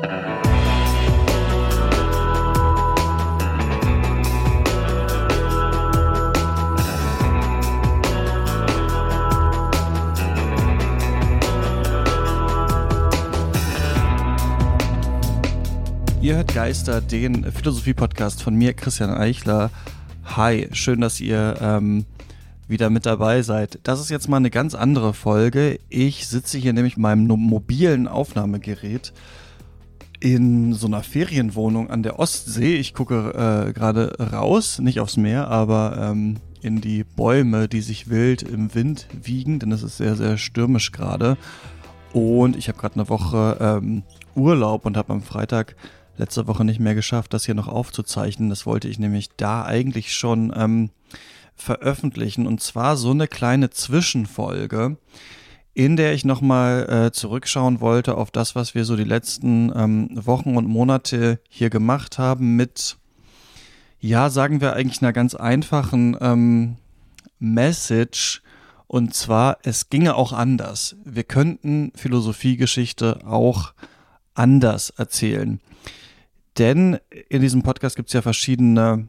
Ihr hört Geister, den Philosophie-Podcast von mir, Christian Eichler. Hi, schön, dass ihr wieder mit dabei seid. Das ist jetzt mal eine ganz andere Folge. Ich sitze hier nämlich mit meinem mobilen Aufnahmegerät in so einer Ferienwohnung an der Ostsee. Ich gucke gerade raus, nicht aufs Meer, aber in die Bäume, die sich wild im Wind wiegen, denn es ist sehr, sehr stürmisch gerade. Und ich habe gerade eine Woche Urlaub und habe am Freitag letzte Woche nicht mehr geschafft, das hier noch aufzuzeichnen. Das wollte ich nämlich da eigentlich schon veröffentlichen. Und zwar so eine kleine Zwischenfolge, in der ich nochmal zurückschauen wollte auf das, was wir so die letzten Wochen und Monate hier gemacht haben mit, ja, sagen wir eigentlich einer ganz einfachen Message. Und zwar, es ginge auch anders. Wir könnten Philosophiegeschichte auch anders erzählen. Denn in diesem Podcast gibt es ja verschiedene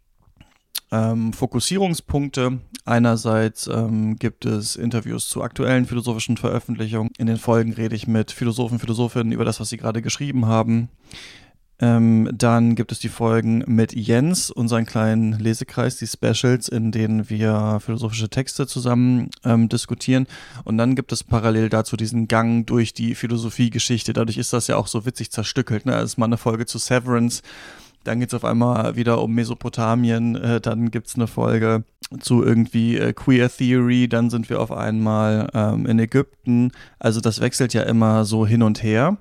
Fokussierungspunkte. Einerseits gibt es Interviews zu aktuellen philosophischen Veröffentlichungen. In den Folgen rede ich mit Philosophen, Philosophinnen über das, was sie gerade geschrieben haben. Dann gibt es die Folgen mit Jens, unseren kleinen Lesekreis, die Specials, in denen wir philosophische Texte zusammen diskutieren. Und dann gibt es parallel dazu diesen Gang durch die Philosophiegeschichte. Dadurch ist das ja auch so witzig zerstückelt. Ne? Das ist mal eine Folge zu Severance. Dann geht es auf einmal wieder um Mesopotamien. Dann gibt es eine Folge zu irgendwie Queer Theory. Dann sind wir auf einmal in Ägypten. Also das wechselt ja immer so hin und her.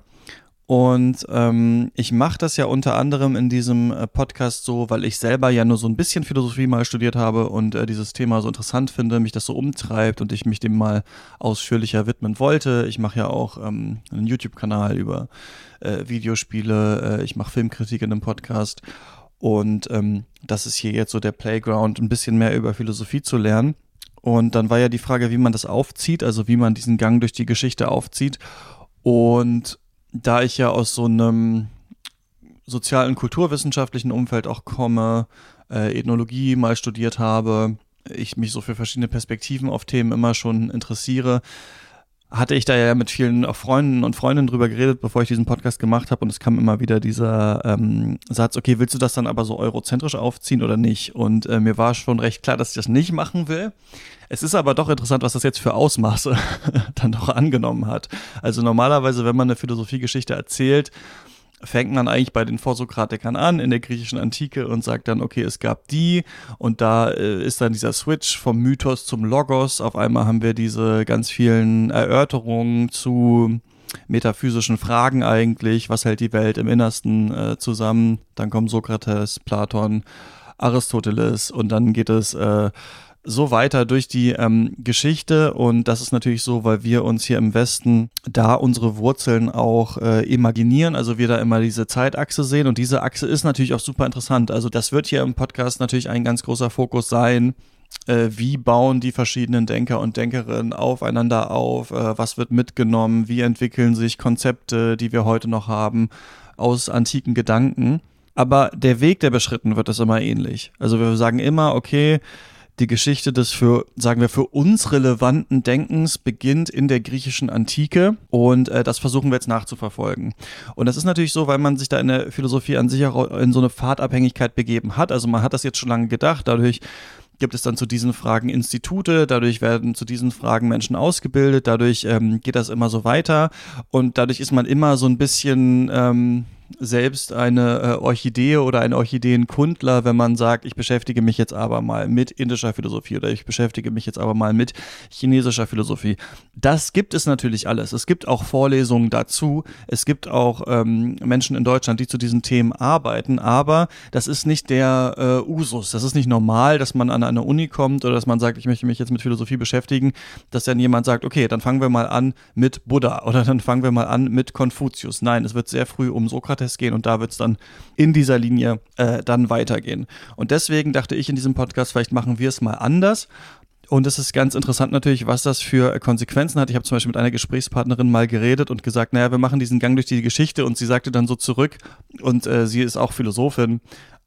Und ich mache das ja unter anderem in diesem Podcast so, weil ich selber ja nur so ein bisschen Philosophie mal studiert habe und dieses Thema so interessant finde, mich das so umtreibt und ich mich dem mal ausführlicher widmen wollte. Ich mache ja auch einen YouTube-Kanal über Videospiele, ich mache Filmkritik in einem Podcast und das ist hier jetzt so der Playground, ein bisschen mehr über Philosophie zu lernen. Und dann war ja die Frage, wie man das aufzieht, also wie man diesen Gang durch die Geschichte aufzieht. Und da ich ja aus so einem sozialen, kulturwissenschaftlichen Umfeld auch komme, Ethnologie mal studiert habe, ich mich so für verschiedene Perspektiven auf Themen immer schon interessiere, hatte ich da ja mit vielen auch Freunden und Freundinnen drüber geredet, bevor ich diesen Podcast gemacht habe und es kam immer wieder dieser Satz, okay, willst du das dann aber so eurozentrisch aufziehen oder nicht? Und mir war schon recht klar, dass ich das nicht machen will. Es ist aber doch interessant, was das jetzt für Ausmaße dann doch angenommen hat. Also normalerweise, wenn man eine Philosophiegeschichte erzählt, fängt man eigentlich bei den Vorsokratikern an in der griechischen Antike und sagt dann, okay, es gab die und da ist dann dieser Switch vom Mythos zum Logos. Auf einmal haben wir diese ganz vielen Erörterungen zu metaphysischen Fragen eigentlich. Was hält die Welt im Innersten zusammen? Dann kommen Sokrates, Platon, Aristoteles und dann geht es so weiter durch die Geschichte und das ist natürlich so, weil wir uns hier im Westen da unsere Wurzeln auch imaginieren, also wir da immer diese Zeitachse sehen und diese Achse ist natürlich auch super interessant, also das wird hier im Podcast natürlich ein ganz großer Fokus sein, wie bauen die verschiedenen Denker und Denkerinnen aufeinander auf, was wird mitgenommen, wie entwickeln sich Konzepte, die wir heute noch haben, aus antiken Gedanken, aber der Weg, der beschritten wird, ist immer ähnlich, also wir sagen immer, okay, die Geschichte des für uns relevanten Denkens beginnt in der griechischen Antike und das versuchen wir jetzt nachzuverfolgen. Und das ist natürlich so, weil man sich da in der Philosophie an sich auch in so eine Pfadabhängigkeit begeben hat. Also man hat das jetzt schon lange gedacht, dadurch gibt es dann zu diesen Fragen Institute, dadurch werden zu diesen Fragen Menschen ausgebildet, dadurch geht das immer so weiter und dadurch ist man immer so ein bisschen selbst eine Orchidee oder ein Orchideenkundler, wenn man sagt, ich beschäftige mich jetzt aber mal mit indischer Philosophie oder ich beschäftige mich jetzt aber mal mit chinesischer Philosophie. Das gibt es natürlich alles. Es gibt auch Vorlesungen dazu. Es gibt auch Menschen in Deutschland, die zu diesen Themen arbeiten, aber das ist nicht der Usus. Das ist nicht normal, dass man an eine Uni kommt oder dass man sagt, ich möchte mich jetzt mit Philosophie beschäftigen, dass dann jemand sagt, okay, dann fangen wir mal an mit Buddha oder dann fangen wir mal an mit Konfuzius. Nein, es wird sehr früh um Sokrates gehen und da wird es dann in dieser Linie dann weitergehen. Und deswegen dachte ich in diesem Podcast, vielleicht machen wir es mal anders Und es ist ganz interessant natürlich, was das für Konsequenzen hat. Ich habe zum Beispiel mit einer Gesprächspartnerin mal geredet und gesagt, naja, wir machen diesen Gang durch die Geschichte, und sie sagte dann so zurück, und sie ist auch Philosophin,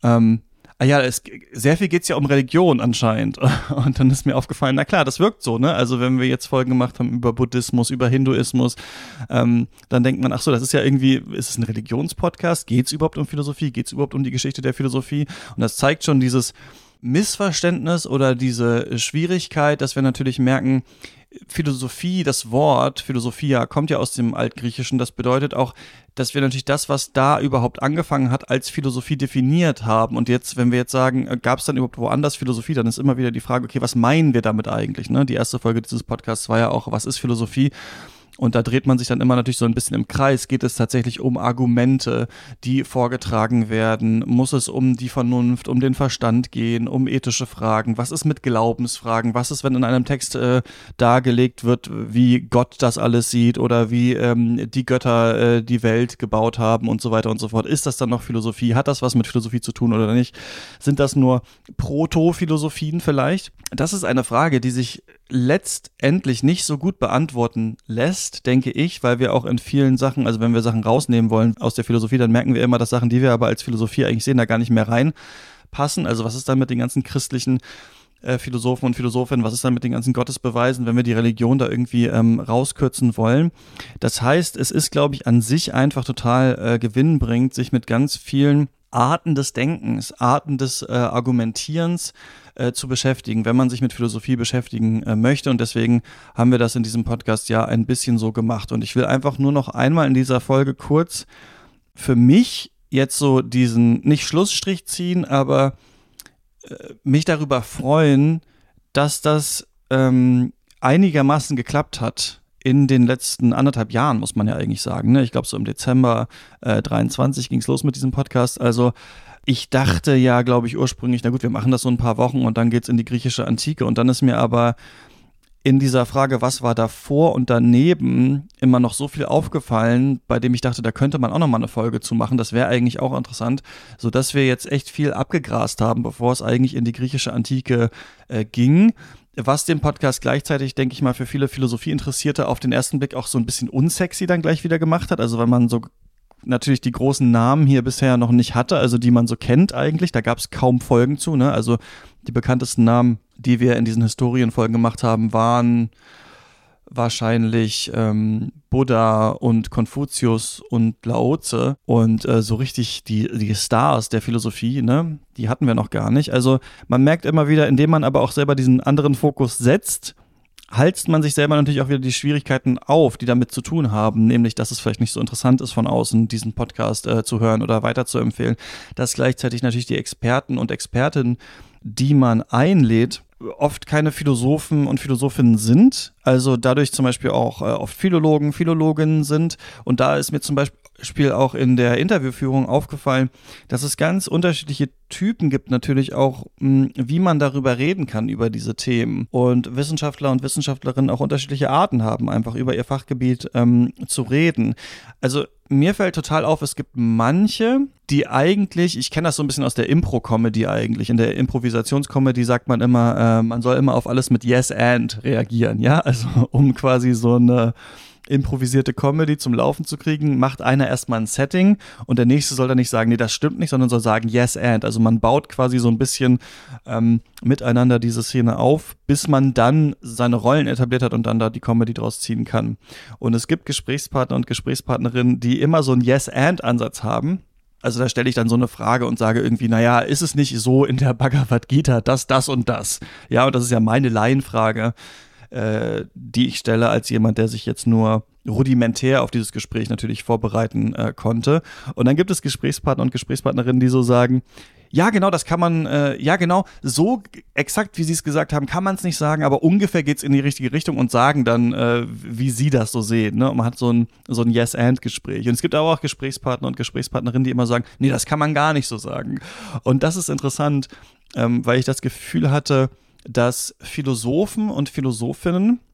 sehr viel geht's ja um Religion anscheinend. Und dann ist mir aufgefallen, na klar, das wirkt so, ne? Also wenn wir jetzt Folgen gemacht haben über Buddhismus, über Hinduismus, dann denkt man, ach so, das ist ja irgendwie, ist es ein Religionspodcast? Geht's überhaupt um Philosophie? Geht's überhaupt um die Geschichte der Philosophie? Und das zeigt schon dieses Missverständnis oder diese Schwierigkeit, dass wir natürlich merken, Philosophie, das Wort Philosophia kommt ja aus dem Altgriechischen. Das bedeutet auch, dass wir natürlich das, was da überhaupt angefangen hat, als Philosophie definiert haben. Und jetzt, wenn wir jetzt sagen, gab es dann überhaupt woanders Philosophie, dann ist immer wieder die Frage, okay, was meinen wir damit eigentlich? Ne? Die erste Folge dieses Podcasts war ja auch, was ist Philosophie? Und da dreht man sich dann immer natürlich so ein bisschen im Kreis. Geht es tatsächlich um Argumente, die vorgetragen werden? Muss es um die Vernunft, um den Verstand gehen, um ethische Fragen? Was ist mit Glaubensfragen? Was ist, wenn in einem Text dargelegt wird, wie Gott das alles sieht oder wie die Götter die Welt gebaut haben und so weiter und so fort? Ist das dann noch Philosophie? Hat das was mit Philosophie zu tun oder nicht? Sind das nur Proto-Philosophien vielleicht? Das ist eine Frage, die sich letztendlich nicht so gut beantworten lässt, denke ich, weil wir auch in vielen Sachen, also wenn wir Sachen rausnehmen wollen aus der Philosophie, dann merken wir immer, dass Sachen, die wir aber als Philosophie eigentlich sehen, da gar nicht mehr reinpassen. Also was ist dann mit den ganzen christlichen Philosophen und Philosophinnen, was ist dann mit den ganzen Gottesbeweisen, wenn wir die Religion da irgendwie rauskürzen wollen? Das heißt, es ist, glaube ich, an sich einfach total gewinnbringend, sich mit ganz vielen Arten des Denkens, Arten des Argumentierens zu beschäftigen, wenn man sich mit Philosophie beschäftigen möchte. Und deswegen haben wir das in diesem Podcast ja ein bisschen so gemacht. Und ich will einfach nur noch einmal in dieser Folge kurz für mich jetzt so diesen, nicht Schlussstrich ziehen, aber mich darüber freuen, dass das einigermaßen geklappt hat. In den letzten 1,5 Jahren, muss man ja eigentlich sagen. Ne? Ich glaube, so im Dezember 23 ging es los mit diesem Podcast. Also ich dachte ja, glaube ich, ursprünglich, na gut, wir machen das so ein paar Wochen und dann geht's in die griechische Antike. Und dann ist mir aber in dieser Frage, was war davor und daneben, immer noch so viel aufgefallen, bei dem ich dachte, da könnte man auch nochmal eine Folge zu machen. Das wäre eigentlich auch interessant, sodass wir jetzt echt viel abgegrast haben, bevor es eigentlich in die griechische Antike ging. Was den Podcast gleichzeitig, denke ich mal, für viele Philosophieinteressierte auf den ersten Blick auch so ein bisschen unsexy dann gleich wieder gemacht hat. Also weil man so natürlich die großen Namen hier bisher noch nicht hatte, also die man so kennt eigentlich. Da gab es kaum Folgen zu, ne? Also die bekanntesten Namen, die wir in diesen Historienfolgen gemacht haben, waren wahrscheinlich Buddha und Konfuzius und Lao Tse und so richtig die Stars der Philosophie, ne, die hatten wir noch gar nicht. Also man merkt immer wieder, indem man aber auch selber diesen anderen Fokus setzt, halst man sich selber natürlich auch wieder die Schwierigkeiten auf, die damit zu tun haben, nämlich, dass es vielleicht nicht so interessant ist von außen, diesen Podcast zu hören oder weiter zu empfehlen, dass gleichzeitig natürlich die Experten und Expertinnen, die man einlädt, oft keine Philosophen und Philosophinnen sind, also dadurch zum Beispiel auch oft Philologen, Philologinnen sind. Und da ist mir zum Beispiel auch in der Interviewführung aufgefallen, dass es ganz unterschiedliche Typen gibt, natürlich auch, wie man darüber reden kann, über diese Themen. Und Wissenschaftler und Wissenschaftlerinnen auch unterschiedliche Arten haben, einfach über ihr Fachgebiet zu reden. Also mir fällt total auf, es gibt manche, die eigentlich, ich kenne das so ein bisschen aus der Impro-Comedy eigentlich, in der Improvisationscomedy sagt man immer, man soll immer auf alles mit Yes and reagieren, ja, also um quasi so eine improvisierte Comedy zum Laufen zu kriegen, macht einer erstmal ein Setting und der nächste soll dann nicht sagen, nee, das stimmt nicht, sondern soll sagen Yes and, also man baut quasi so ein bisschen miteinander diese Szene auf, bis man dann seine Rollen etabliert hat und dann da die Comedy draus ziehen kann. Und es gibt Gesprächspartner und Gesprächspartnerinnen, die immer so einen Yes-and-Ansatz haben. Also da stelle ich dann so eine Frage und sage irgendwie, naja, ist es nicht so in der Bhagavad Gita, das und das? Ja, und das ist ja meine Laienfrage, die ich stelle als jemand, der sich jetzt nur rudimentär auf dieses Gespräch natürlich vorbereiten konnte. Und dann gibt es Gesprächspartner und Gesprächspartnerinnen, die so sagen, ja genau, das kann man, ja genau, so exakt wie sie es gesagt haben, kann man es nicht sagen, aber ungefähr geht's in die richtige Richtung und sagen dann, wie sie das so sehen. Ne? Und man hat so ein Yes-and-Gespräch. Und es gibt aber auch Gesprächspartner und Gesprächspartnerinnen, die immer sagen, nee, das kann man gar nicht so sagen. Und das ist interessant, weil ich das Gefühl hatte, dass Philosophen und Philosophinnen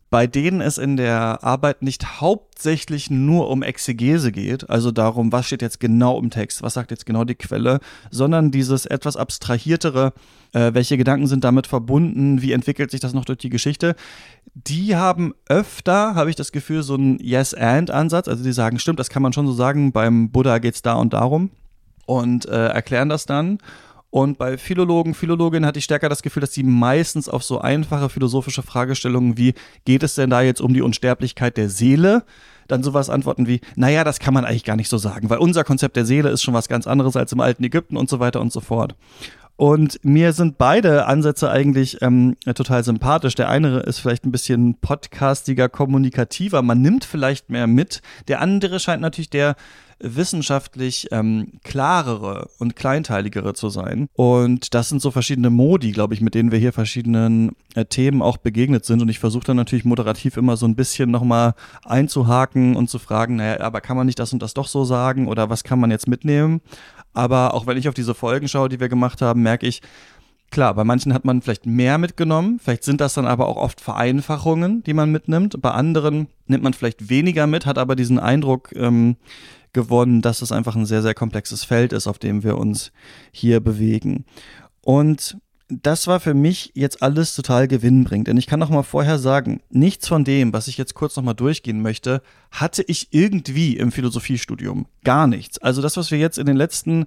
bei denen es in der Arbeit nicht hauptsächlich nur um Exegese geht, also darum, was steht jetzt genau im Text, was sagt jetzt genau die Quelle, sondern dieses etwas abstrahiertere, welche Gedanken sind damit verbunden, wie entwickelt sich das noch durch die Geschichte, die haben öfter, habe ich das Gefühl, so einen Yes-and-Ansatz, also die sagen, stimmt, das kann man schon so sagen, beim Buddha geht es da und darum und erklären das dann. Und bei Philologinnen hatte ich stärker das Gefühl, dass die meistens auf so einfache philosophische Fragestellungen wie, geht es denn da jetzt um die Unsterblichkeit der Seele? Dann sowas antworten wie, naja, das kann man eigentlich gar nicht so sagen, weil unser Konzept der Seele ist schon was ganz anderes als im alten Ägypten und so weiter und so fort. Und mir sind beide Ansätze eigentlich total sympathisch. Der eine ist vielleicht ein bisschen podcastiger, kommunikativer, man nimmt vielleicht mehr mit. Der andere scheint natürlich der wissenschaftlich klarere und kleinteiligere zu sein. Und das sind so verschiedene Modi, glaube ich, mit denen wir hier verschiedenen Themen auch begegnet sind. Und ich versuche dann natürlich moderativ immer so ein bisschen nochmal einzuhaken und zu fragen, naja, aber kann man nicht das und das doch so sagen oder was kann man jetzt mitnehmen? Aber auch wenn ich auf diese Folgen schaue, die wir gemacht haben, merke ich, klar, bei manchen hat man vielleicht mehr mitgenommen, vielleicht sind das dann aber auch oft Vereinfachungen, die man mitnimmt. Bei anderen nimmt man vielleicht weniger mit, hat aber diesen Eindruck gewonnen, dass es einfach ein sehr, sehr komplexes Feld ist, auf dem wir uns hier bewegen. Und das war für mich jetzt alles total gewinnbringend. Denn ich kann noch mal vorher sagen, nichts von dem, was ich jetzt kurz noch mal durchgehen möchte, hatte ich irgendwie im Philosophiestudium. Gar nichts. Also das, was wir jetzt in den letzten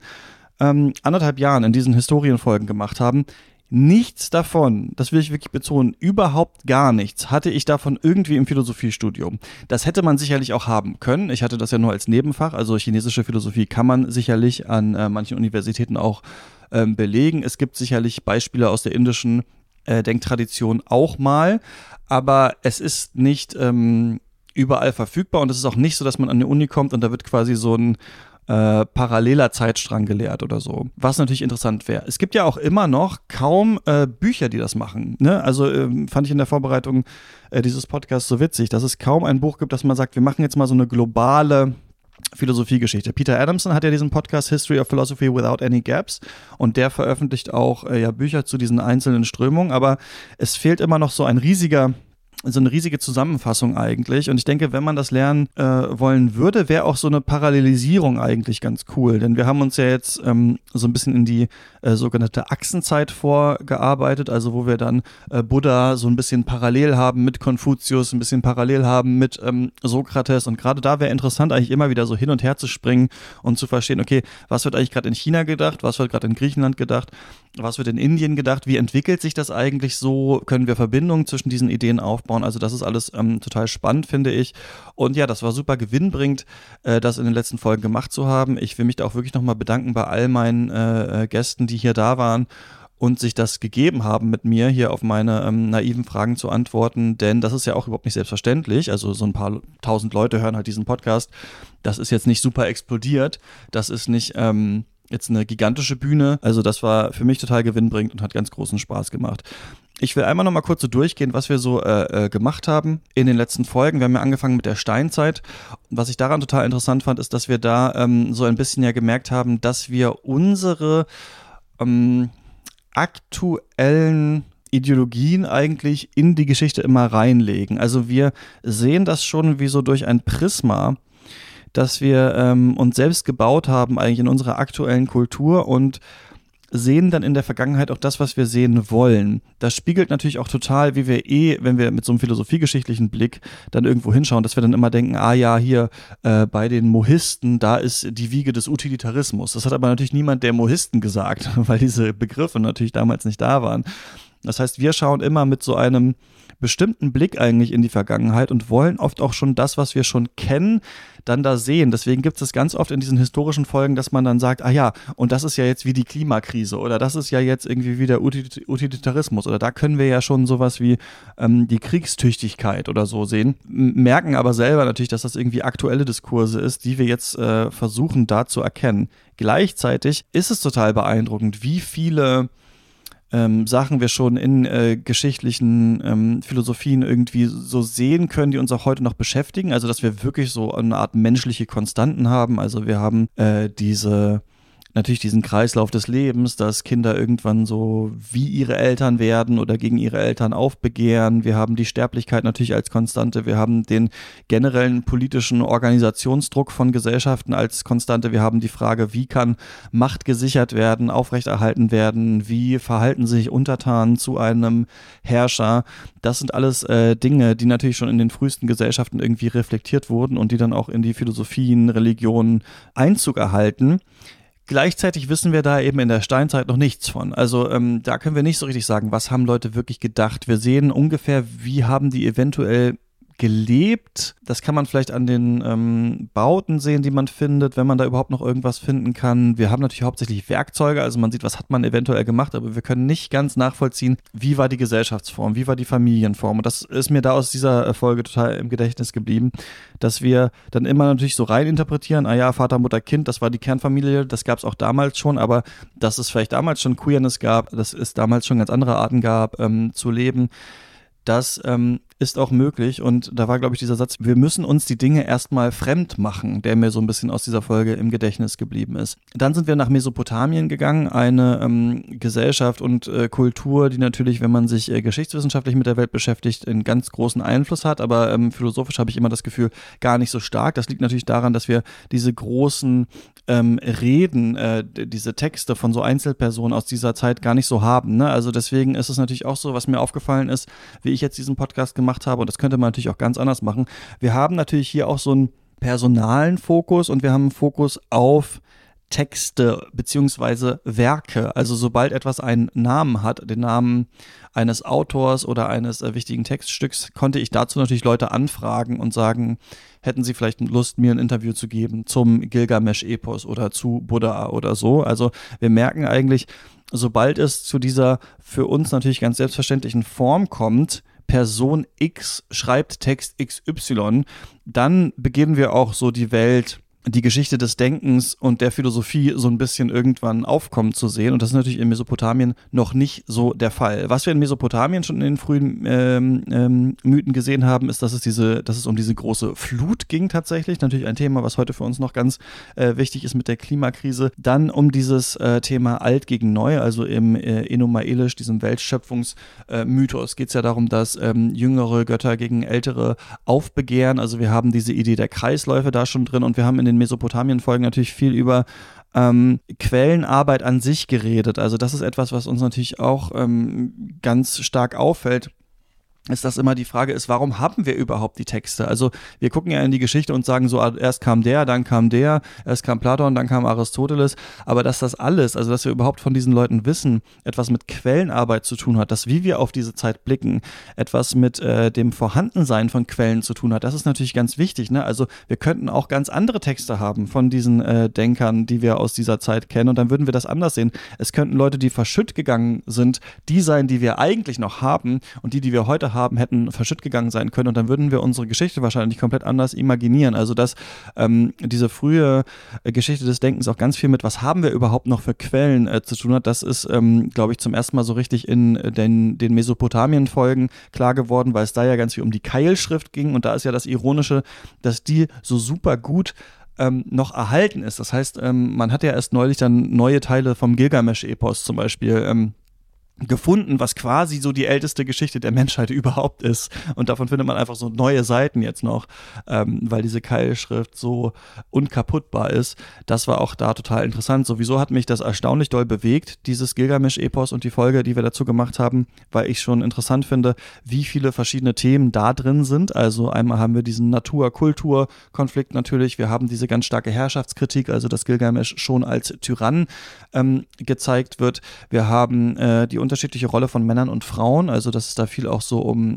1,5 Jahren in diesen Historienfolgen gemacht haben, nichts davon, das will ich wirklich betonen, überhaupt gar nichts hatte ich davon irgendwie im Philosophiestudium. Das hätte man sicherlich auch haben können. Ich hatte das ja nur als Nebenfach, also chinesische Philosophie kann man sicherlich an manchen Universitäten auch belegen. Es gibt sicherlich Beispiele aus der indischen Denktradition auch mal, aber es ist nicht überall verfügbar und es ist auch nicht so, dass man an die Uni kommt und da wird quasi so ein paralleler Zeitstrang gelehrt oder so, was natürlich interessant wäre. Es gibt ja auch immer noch kaum Bücher, die das machen. Ne? Also fand ich in der Vorbereitung dieses Podcasts so witzig, dass es kaum ein Buch gibt, dass man sagt, wir machen jetzt mal so eine globale Philosophiegeschichte. Peter Adamson hat ja diesen Podcast History of Philosophy Without Any Gaps und der veröffentlicht auch Bücher zu diesen einzelnen Strömungen, aber es fehlt immer noch so eine riesige Zusammenfassung eigentlich. Und ich denke, wenn man das lernen wollen würde, wäre auch so eine Parallelisierung eigentlich ganz cool. Denn wir haben uns ja jetzt so ein bisschen in die sogenannte Achsenzeit vorgearbeitet, also wo wir dann Buddha so ein bisschen parallel haben mit Konfuzius, ein bisschen parallel haben mit Sokrates. Und gerade da wäre interessant, eigentlich immer wieder so hin und her zu springen und zu verstehen, okay, was wird eigentlich gerade in China gedacht, was wird gerade in Griechenland gedacht, was wird in Indien gedacht, wie entwickelt sich das eigentlich so, können wir Verbindungen zwischen diesen Ideen aufbauen. Also das ist alles total spannend, finde ich. Und ja, das war super gewinnbringend, das in den letzten Folgen gemacht zu haben. Ich will mich da auch wirklich nochmal bedanken bei all meinen Gästen, die hier da waren und sich das gegeben haben, mit mir hier auf meine naiven Fragen zu antworten. Denn das ist ja auch überhaupt nicht selbstverständlich. Also so ein paar 1000 Leute hören halt diesen Podcast. Das ist jetzt nicht super explodiert. Das ist nicht jetzt eine gigantische Bühne. Also das war für mich total gewinnbringend und hat ganz großen Spaß gemacht. Ich will einmal noch mal kurz so durchgehen, was wir so gemacht haben in den letzten Folgen. Wir haben ja angefangen mit der Steinzeit. Und was ich daran total interessant fand, ist, dass wir da so ein bisschen ja gemerkt haben, dass wir unsere aktuellen Ideologien eigentlich in die Geschichte immer reinlegen. Also wir sehen das schon wie so durch ein Prisma, dass wir uns selbst gebaut haben eigentlich in unserer aktuellen Kultur und sehen dann in der Vergangenheit auch das, was wir sehen wollen. Das spiegelt natürlich auch total, wie wir wenn wir mit so einem philosophiegeschichtlichen Blick dann irgendwo hinschauen, dass wir dann immer denken, ja, hier bei den Mohisten, da ist die Wiege des Utilitarismus. Das hat aber natürlich niemand der Mohisten gesagt, weil diese Begriffe natürlich damals nicht da waren. Das heißt, wir schauen immer mit so einem bestimmten Blick eigentlich in die Vergangenheit und wollen oft auch schon das, was wir schon kennen, dann da sehen. Deswegen gibt es ganz oft in diesen historischen Folgen, dass man dann sagt, und das ist ja jetzt wie die Klimakrise oder das ist ja jetzt irgendwie wie der Utilitarismus oder da können wir ja schon sowas wie die Kriegstüchtigkeit oder so sehen, merken aber selber natürlich, dass das irgendwie aktuelle Diskurse ist, die wir jetzt versuchen da zu erkennen. Gleichzeitig ist es total beeindruckend, wie viele Sachen wir schon in geschichtlichen Philosophien irgendwie so sehen können, die uns auch heute noch beschäftigen. Also dass wir wirklich so eine Art menschliche Konstanten haben. Also wir haben diese natürlich diesen Kreislauf des Lebens, dass Kinder irgendwann so wie ihre Eltern werden oder gegen ihre Eltern aufbegehren. Wir haben die Sterblichkeit natürlich als Konstante. Wir haben den generellen politischen Organisationsdruck von Gesellschaften als Konstante. Wir haben die Frage, wie kann Macht gesichert werden, aufrechterhalten werden? Wie verhalten sich Untertanen zu einem Herrscher? Das sind alles Dinge, die natürlich schon in den frühesten Gesellschaften irgendwie reflektiert wurden und die dann auch in die Philosophien, Religionen Einzug erhalten. Gleichzeitig wissen wir da eben in der Steinzeit noch nichts von. Also da können wir nicht so richtig sagen, was haben Leute wirklich gedacht. Wir sehen ungefähr, wie haben die eventuell gelebt. Das kann man vielleicht an den Bauten sehen, die man findet, wenn man da überhaupt noch irgendwas finden kann. Wir haben natürlich hauptsächlich Werkzeuge, also man sieht, was hat man eventuell gemacht, aber wir können nicht ganz nachvollziehen, wie war die Gesellschaftsform, wie war die Familienform. Und das ist mir da aus dieser Folge total im Gedächtnis geblieben, dass wir dann immer natürlich so rein interpretieren, ah ja, Vater, Mutter, Kind, das war die Kernfamilie, das gab es auch damals schon, aber dass es vielleicht damals schon Queerness gab, dass es damals schon ganz andere Arten gab, zu leben, das ist auch möglich. Und da war, glaube ich, dieser Satz, wir müssen uns die Dinge erstmal fremd machen, der mir so ein bisschen aus dieser Folge im Gedächtnis geblieben ist. Dann sind wir nach Mesopotamien gegangen, eine Gesellschaft und Kultur, die natürlich, wenn man sich geschichtswissenschaftlich mit der Welt beschäftigt, einen ganz großen Einfluss hat, aber philosophisch habe ich immer das Gefühl, gar nicht so stark. Das liegt natürlich daran, dass wir diese großen Reden, diese Texte von so Einzelpersonen aus dieser Zeit gar nicht so haben, ne? Also deswegen ist es natürlich auch so, was mir aufgefallen ist, wie ich jetzt diesen Podcast gemacht habe, und das könnte man natürlich auch ganz anders machen. Wir haben natürlich hier auch so einen personalen Fokus und wir haben einen Fokus auf Texte beziehungsweise Werke. Also sobald etwas einen Namen hat, den Namen eines Autors oder eines wichtigen Textstücks, konnte ich dazu natürlich Leute anfragen und sagen, hätten sie vielleicht Lust, mir ein Interview zu geben zum Gilgamesch-Epos oder zu Buddha oder so. Also wir merken eigentlich, sobald es zu dieser für uns natürlich ganz selbstverständlichen Form kommt, Person X schreibt Text XY, dann beginnen wir auch so die Welt, die Geschichte des Denkens und der Philosophie so ein bisschen irgendwann aufkommen zu sehen. Und das ist natürlich in Mesopotamien noch nicht so der Fall. Was wir in Mesopotamien schon in den frühen Mythen gesehen haben, ist, dass es um diese große Flut ging tatsächlich. Natürlich ein Thema, was heute für uns noch ganz wichtig ist mit der Klimakrise. Dann um dieses Thema Alt gegen Neu, also im Enuma Elish, diesem Weltschöpfungsmythos, geht es ja darum, dass jüngere Götter gegen ältere aufbegehren. Also wir haben diese Idee der Kreisläufe da schon drin und wir haben in den Mesopotamien-Folgen natürlich viel über Quellenarbeit an sich geredet. Also das ist etwas, was uns natürlich auch ganz stark auffällt, ist, dass immer die Frage ist, warum haben wir überhaupt die Texte? Also wir gucken ja in die Geschichte und sagen so, erst kam der, dann kam der, erst kam Platon, dann kam Aristoteles, aber dass das alles, also dass wir überhaupt von diesen Leuten wissen, etwas mit Quellenarbeit zu tun hat, dass wie wir auf diese Zeit blicken, etwas mit dem Vorhandensein von Quellen zu tun hat, das ist natürlich ganz wichtig, ne? Also wir könnten auch ganz andere Texte haben von diesen Denkern, die wir aus dieser Zeit kennen, und dann würden wir das anders sehen. Es könnten Leute, die verschütt gegangen sind, die sein, die wir eigentlich noch haben, und die wir heute haben, hätten verschütt gegangen sein können, und dann würden wir unsere Geschichte wahrscheinlich komplett anders imaginieren. Also dass diese frühe Geschichte des Denkens auch ganz viel mit, was haben wir überhaupt noch für Quellen zu tun hat, das ist, glaube ich, zum ersten Mal so richtig in den Mesopotamien-Folgen klar geworden, weil es da ja ganz viel um die Keilschrift ging, und da ist ja das Ironische, dass die so super gut noch erhalten ist. Das heißt, man hat ja erst neulich dann neue Teile vom Gilgamesch-Epos zum Beispiel gefunden, was quasi so die älteste Geschichte der Menschheit überhaupt ist. Und davon findet man einfach so neue Seiten jetzt noch, weil diese Keilschrift so unkaputtbar ist. Das war auch da total interessant. Sowieso hat mich das erstaunlich doll bewegt, dieses Gilgamesch-Epos und die Folge, die wir dazu gemacht haben, weil ich schon interessant finde, wie viele verschiedene Themen da drin sind. Also einmal haben wir diesen Natur-Kultur-Konflikt natürlich. Wir haben diese ganz starke Herrschaftskritik, also dass Gilgamesch schon als Tyrann gezeigt wird. Wir haben die unterschiedliche Rolle von Männern und Frauen, also dass es da viel auch so um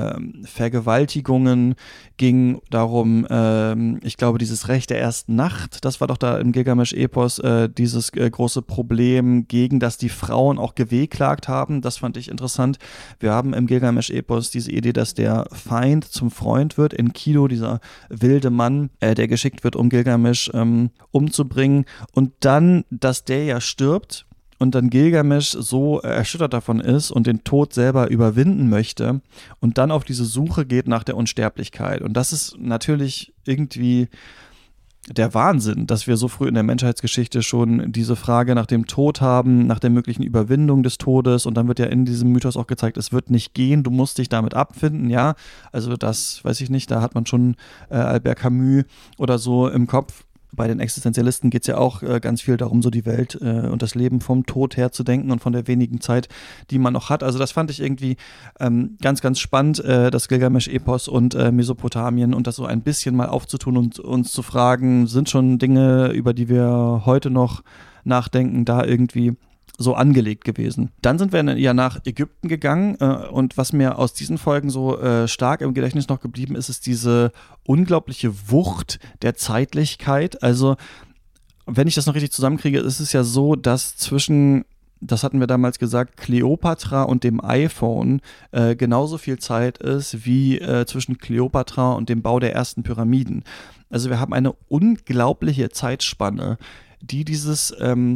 Vergewaltigungen ging, darum, ich glaube, dieses Recht der ersten Nacht, das war doch da im Gilgamesch-Epos dieses große Problem, gegen das die Frauen auch gewehklagt haben, das fand ich interessant. Wir haben im Gilgamesch-Epos diese Idee, dass der Feind zum Freund wird, Enkidu, dieser wilde Mann, der geschickt wird, um Gilgamesch umzubringen, und dann, dass der ja stirbt, und dann Gilgamesch so erschüttert davon ist und den Tod selber überwinden möchte und dann auf diese Suche geht nach der Unsterblichkeit. Und das ist natürlich irgendwie der Wahnsinn, dass wir so früh in der Menschheitsgeschichte schon diese Frage nach dem Tod haben, nach der möglichen Überwindung des Todes. Und dann wird ja in diesem Mythos auch gezeigt, es wird nicht gehen, du musst dich damit abfinden, ja. Also das, weiß ich nicht, da hat man schon Albert Camus oder so im Kopf. Bei den Existenzialisten geht es ja auch ganz viel darum, so die Welt und das Leben vom Tod her zu denken und von der wenigen Zeit, die man noch hat. Also das fand ich irgendwie ganz, ganz spannend, das Gilgamesch-Epos und Mesopotamien und das so ein bisschen mal aufzutun und uns zu fragen, sind schon Dinge, über die wir heute noch nachdenken, da irgendwie so angelegt gewesen. Dann sind wir ja nach Ägypten gegangen und was mir aus diesen Folgen so stark im Gedächtnis noch geblieben ist, ist diese unglaubliche Wucht der Zeitlichkeit. Also, wenn ich das noch richtig zusammenkriege, ist es ja so, dass zwischen, das hatten wir damals gesagt, Kleopatra und dem iPhone genauso viel Zeit ist wie zwischen Kleopatra und dem Bau der ersten Pyramiden. Also wir haben eine unglaubliche Zeitspanne, die dieses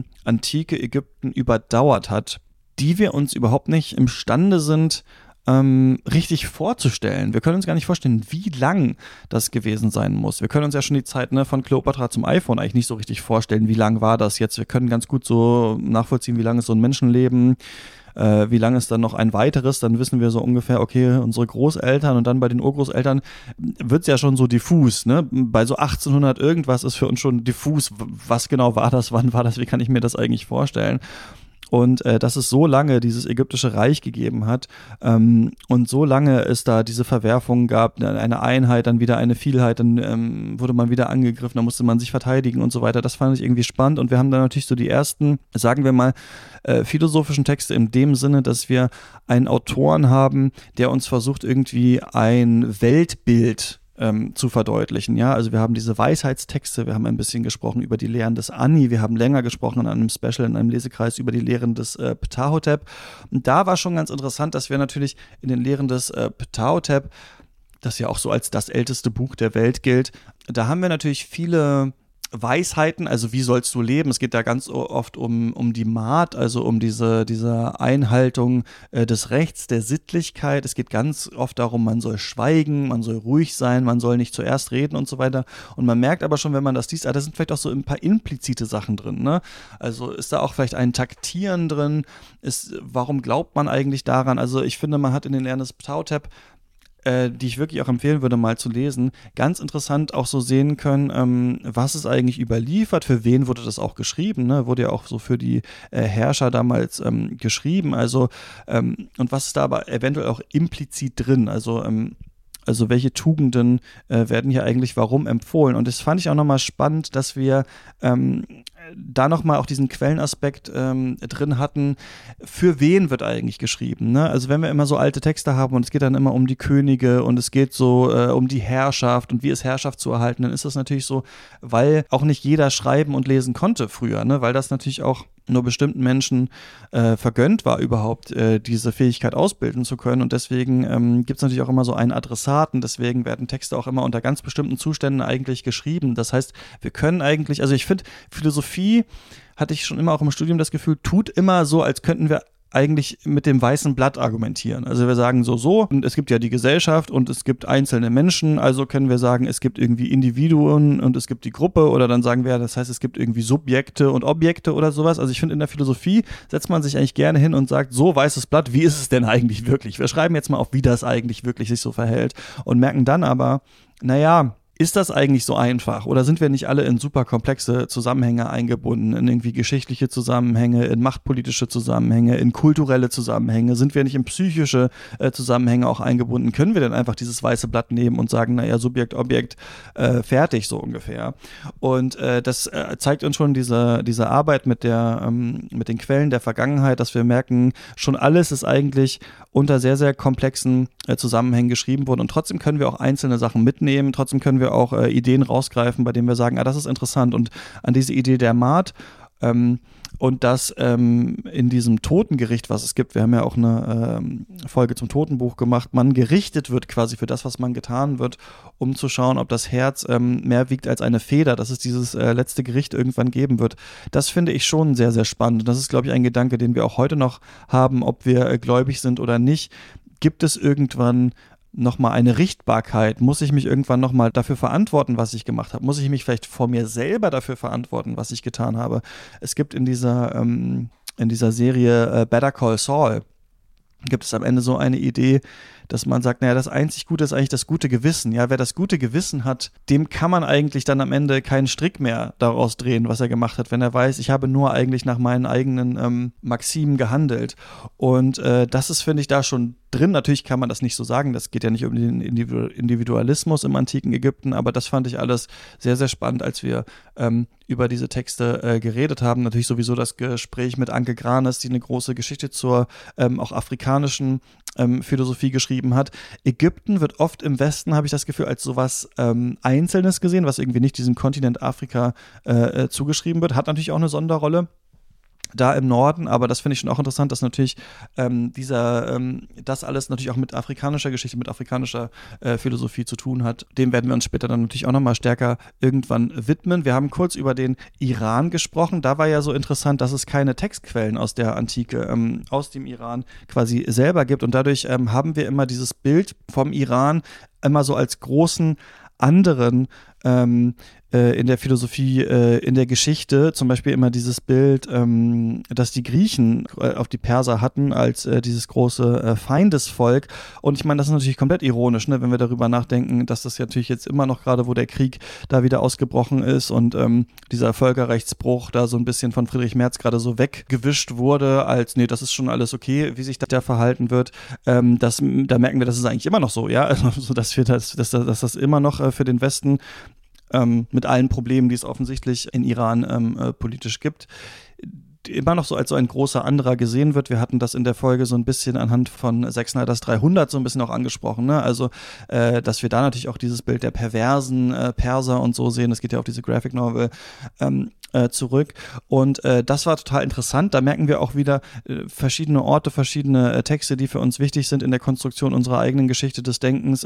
antike Ägypten überdauert hat, die wir uns überhaupt nicht imstande sind, richtig vorzustellen. Wir können uns gar nicht vorstellen, wie lang das gewesen sein muss. Wir können uns ja schon die Zeit von Kleopatra zum iPhone eigentlich nicht so richtig vorstellen, wie lang war das jetzt. Wir können ganz gut so nachvollziehen, wie lange ist so ein Menschenleben, wie lange ist dann noch ein weiteres, dann wissen wir so ungefähr, okay, unsere Großeltern und dann bei den Urgroßeltern wird es ja schon so diffus, ne? Bei so 1800 irgendwas ist für uns schon diffus, was genau war das, wann war das, wie kann ich mir das eigentlich vorstellen? Und dass es so lange dieses ägyptische Reich gegeben hat und so lange es da diese Verwerfungen gab, eine Einheit, dann wieder eine Vielheit, dann wurde man wieder angegriffen, dann musste man sich verteidigen und so weiter. Das fand ich irgendwie spannend und wir haben dann natürlich so die ersten, sagen wir mal, philosophischen Texte in dem Sinne, dass wir einen Autoren haben, der uns versucht, irgendwie ein Weltbild zu verdeutlichen. Ja, also wir haben diese Weisheitstexte, wir haben ein bisschen gesprochen über die Lehren des Ani, wir haben länger gesprochen in einem Special, in einem Lesekreis über die Lehren des Ptahhotep. Und da war schon ganz interessant, dass wir natürlich in den Lehren des Ptahhotep, das ja auch so als das älteste Buch der Welt gilt, da haben wir natürlich viele Weisheiten, also wie sollst du leben? Es geht da ganz oft um die Maat, also um diese Einhaltung des Rechts, der Sittlichkeit. Es geht ganz oft darum, man soll schweigen, man soll ruhig sein, man soll nicht zuerst reden und so weiter. Und man merkt aber schon, wenn man das liest, da sind vielleicht auch so ein paar implizite Sachen drin, ne? Also ist da auch vielleicht ein Taktieren drin? Warum glaubt man eigentlich daran? Also ich finde, man hat in den Lehren des Ptahhotep, die ich wirklich auch empfehlen würde, mal zu lesen, ganz interessant auch so sehen können, was ist eigentlich überliefert, für wen wurde das auch geschrieben, ne? Wurde ja auch so für die Herrscher damals geschrieben, also und was ist da aber eventuell auch implizit drin, also welche Tugenden werden hier eigentlich warum empfohlen? Und das fand ich auch nochmal spannend, dass wir da nochmal auch diesen Quellenaspekt drin hatten, für wen wird eigentlich geschrieben, ne? Also wenn wir immer so alte Texte haben und es geht dann immer um die Könige und es geht so um die Herrschaft und wie ist Herrschaft zu erhalten, dann ist das natürlich so, weil auch nicht jeder schreiben und lesen konnte früher, ne? Weil das natürlich auch nur bestimmten Menschen vergönnt war, überhaupt diese Fähigkeit ausbilden zu können. Und deswegen gibt es natürlich auch immer so einen Adressaten. Deswegen werden Texte auch immer unter ganz bestimmten Zuständen eigentlich geschrieben. Das heißt, wir können eigentlich, also ich finde, Philosophie, hatte ich schon immer auch im Studium das Gefühl, tut immer so, als könnten wir eigentlich mit dem weißen Blatt argumentieren. Also wir sagen so, und es gibt ja die Gesellschaft und es gibt einzelne Menschen, also können wir sagen, es gibt irgendwie Individuen und es gibt die Gruppe oder dann sagen wir, das heißt, es gibt irgendwie Subjekte und Objekte oder sowas. Also ich finde, in der Philosophie setzt man sich eigentlich gerne hin und sagt, so weißes Blatt, wie ist es denn eigentlich wirklich? Wir schreiben jetzt mal auf, wie das eigentlich wirklich sich so verhält und merken dann aber, naja, ist das eigentlich so einfach oder sind wir nicht alle in super komplexe Zusammenhänge eingebunden, in irgendwie geschichtliche Zusammenhänge, in machtpolitische Zusammenhänge, in kulturelle Zusammenhänge? Sind wir nicht in psychische Zusammenhänge auch eingebunden? Können wir denn einfach dieses weiße Blatt nehmen und sagen, naja, Subjekt, Objekt, fertig so ungefähr? Und das zeigt uns schon diese Arbeit mit den Quellen der Vergangenheit, dass wir merken, schon alles ist eigentlich unter sehr, sehr komplexen Zusammenhängen geschrieben worden und trotzdem können wir auch einzelne Sachen mitnehmen, trotzdem können wir auch Ideen rausgreifen, bei denen wir sagen, das ist interessant und an diese Idee der Maat und das in diesem Totengericht, was es gibt, wir haben ja auch eine Folge zum Totenbuch gemacht, man gerichtet wird quasi für das, was man getan wird, um zu schauen, ob das Herz mehr wiegt als eine Feder, dass es dieses letzte Gericht irgendwann geben wird. Das finde ich schon sehr, sehr spannend und das ist, glaube ich, ein Gedanke, den wir auch heute noch haben, ob wir gläubig sind oder nicht. Gibt es irgendwann nochmal eine Richtbarkeit? Muss ich mich irgendwann nochmal dafür verantworten, was ich gemacht habe? Muss ich mich vielleicht vor mir selber dafür verantworten, was ich getan habe? Es gibt in dieser Serie Better Call Saul, gibt es am Ende so eine Idee, dass man sagt, naja, das einzig Gute ist eigentlich das gute Gewissen. Ja, wer das gute Gewissen hat, dem kann man eigentlich dann am Ende keinen Strick mehr daraus drehen, was er gemacht hat, wenn er weiß, ich habe nur eigentlich nach meinen eigenen Maximen gehandelt. Und das ist, finde ich, da schon drin. Natürlich kann man das nicht so sagen, das geht ja nicht um den Individualismus im antiken Ägypten, aber das fand ich alles sehr, sehr spannend, als wir über diese Texte geredet haben. Natürlich sowieso das Gespräch mit Anke Granes, die eine große Geschichte zur auch afrikanischen Philosophie geschrieben hat. Ägypten wird oft im Westen, habe ich das Gefühl, als sowas Einzelnes gesehen, was irgendwie nicht diesem Kontinent Afrika zugeschrieben wird. Hat natürlich auch eine Sonderrolle da im Norden, aber das finde ich schon auch interessant, dass natürlich das alles natürlich auch mit afrikanischer Geschichte, mit afrikanischer Philosophie zu tun hat. Dem werden wir uns später dann natürlich auch nochmal stärker irgendwann widmen. Wir haben kurz über den Iran gesprochen. Da war ja so interessant, dass es keine Textquellen aus der Antike, aus dem Iran quasi selber gibt, und dadurch haben wir immer dieses Bild vom Iran immer so als großen anderen in der Philosophie, in der Geschichte, zum Beispiel immer dieses Bild, dass die Griechen auf die Perser hatten als dieses große Feindesvolk. Und ich meine, das ist natürlich komplett ironisch, ne, wenn wir darüber nachdenken, dass das ja natürlich jetzt immer noch gerade, wo der Krieg da wieder ausgebrochen ist und dieser Völkerrechtsbruch da so ein bisschen von Friedrich Merz gerade so weggewischt wurde, als, nee, das ist schon alles okay, wie sich da verhalten wird. Da merken wir, das ist eigentlich immer noch so, ja, also, dass das immer noch für den Westen mit allen Problemen, die es offensichtlich in Iran politisch gibt, immer noch so als so ein großer anderer gesehen wird. Wir hatten das in der Folge so ein bisschen anhand von Zack Snyders 300 so ein bisschen auch angesprochen, ne? Also, dass wir da natürlich auch dieses Bild der perversen Perser und so sehen. Es geht ja auf diese Graphic Novel zurück. Und das war total interessant. Da merken wir auch wieder verschiedene Orte, verschiedene Texte, die für uns wichtig sind in der Konstruktion unserer eigenen Geschichte des Denkens.